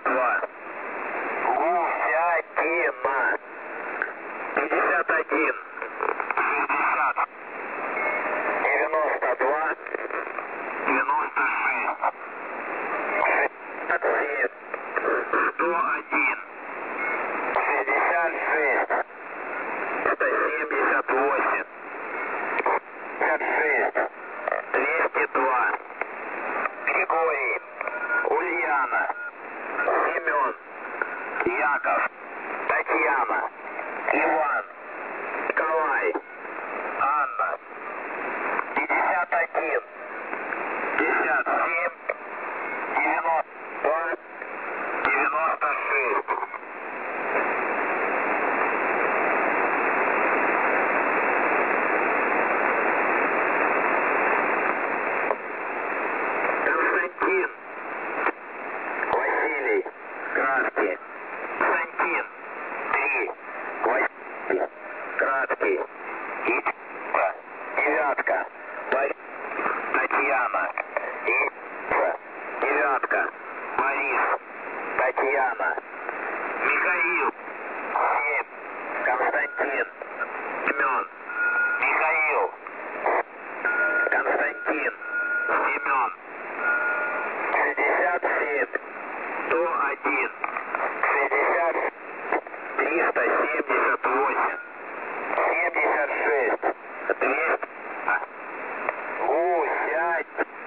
52. Гусятина. 51. 60. 92. 96. 67. 101. 66. 178. 56. 202. Григорий. Ульяна. Семен. Яков. Татьяна. Иван. Николай. Анна. 51. 57. 92. 96. Константин. Василий. Краски. Константин. 3. Василий. Краски. Ипа. Девятка. Борис. Татьяна. Ипа. Девятка. Борис. Татьяна. Михаил. 7. Константин. Семен. Михаил. Константин. Семен. 67. 101. 60. 378. 76. 200. Гусятина.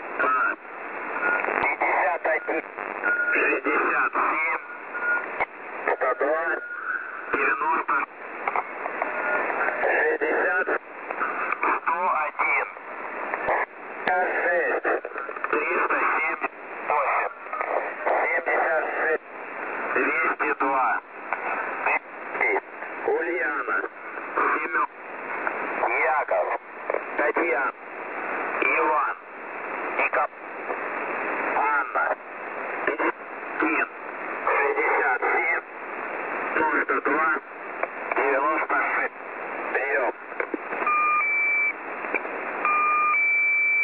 51. 67. 102. 90. 60. 101. 56. 378. 76. 202. Ульяна. Семен. Яков. Татьяна. Иван. Николай. Анна. 51. 67. 102.